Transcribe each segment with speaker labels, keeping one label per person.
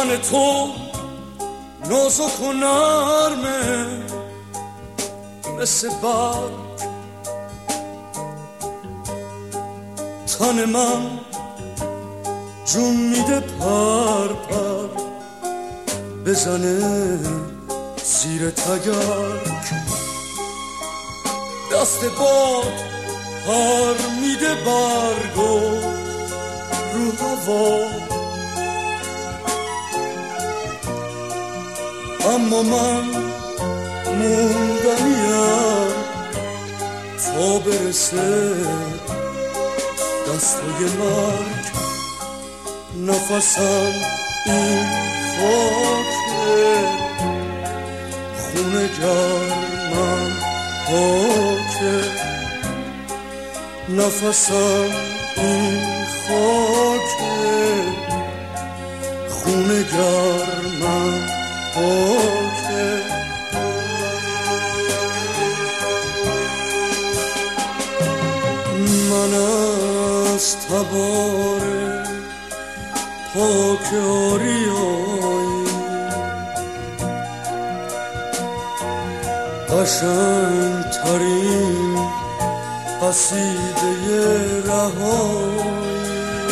Speaker 1: تن تو نازک و نرمه مثل برگ، تن من جون میده پر پر بزنه زیر تگرگ، دست باد پر میده برگو رو هوا، اما من موندنیم تا برسه دستای مرگ. نفسم این خاکه، خونه گرمم پاکه، نفسم این خاکه، خونه گرمم پاکه. من از تبار پاک آریایی قشنگ ترین قصیده رهایی،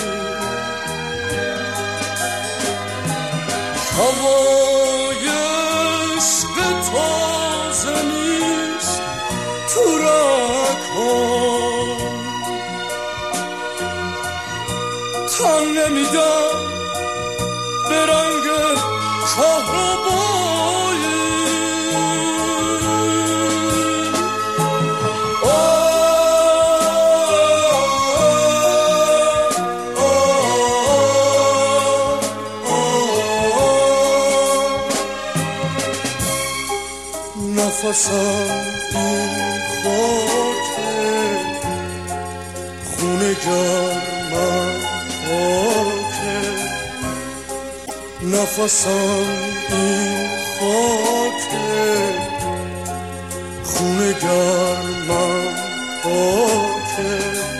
Speaker 1: هوای عشق تازه نیست تو رگ‌هام، تن نمیدم به رنگ کهربایی. نفسم این خاکه، خونه گرمم پاکه، نفسم این خاکه، خونه گرمم پاکه.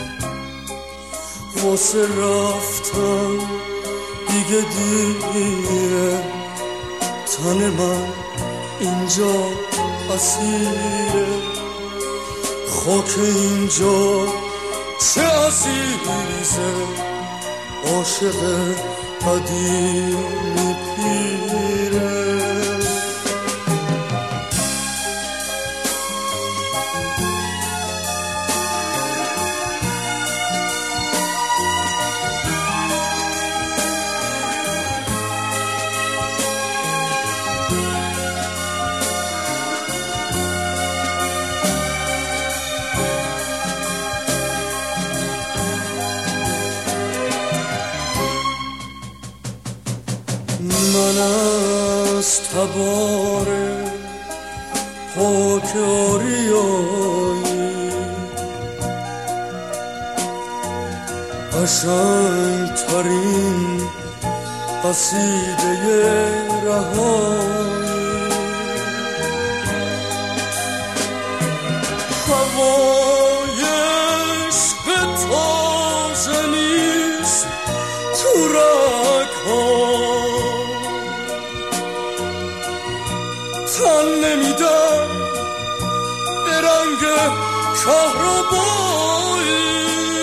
Speaker 1: واسه رفتن دیگه دیره، تن من اینجا اسیره، خاک اینجا چه عزیزه، عاشق قدیمی پیره. من از تبار پاک آریایی قشنگ ترین قصیده رهایی، هوای عشق تازه نیست تو رگ‌هام، تن نمیدم به رنگ کهربایی.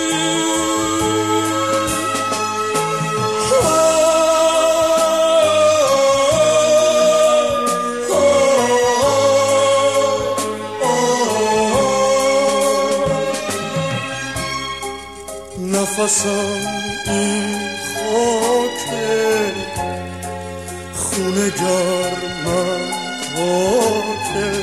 Speaker 1: نفسم این خاکه، خونه گرمم پاکه،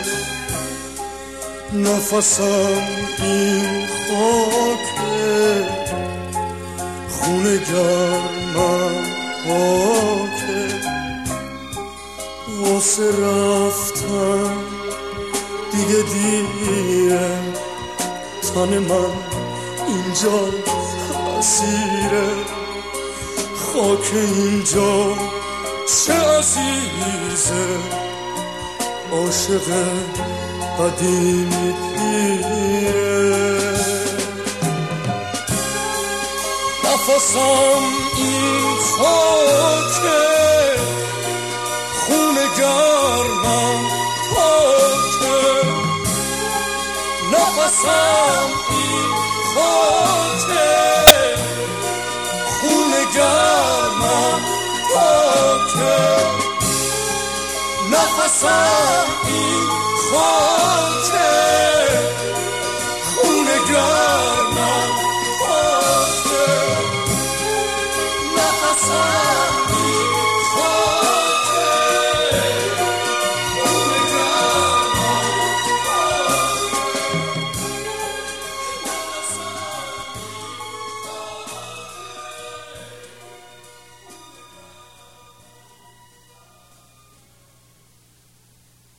Speaker 1: نفسم این خاکه، خونه گرمم پاکه. واسه رفتن دیگه دیره، تن من اینجا اسیره، خاک اینجا چه عزیزه، عاشق قدیمی پیره. نفسم این خاکه، من پاکه، نفسم این خاکه، خون گرمم پاکه، نفسم این خاکه.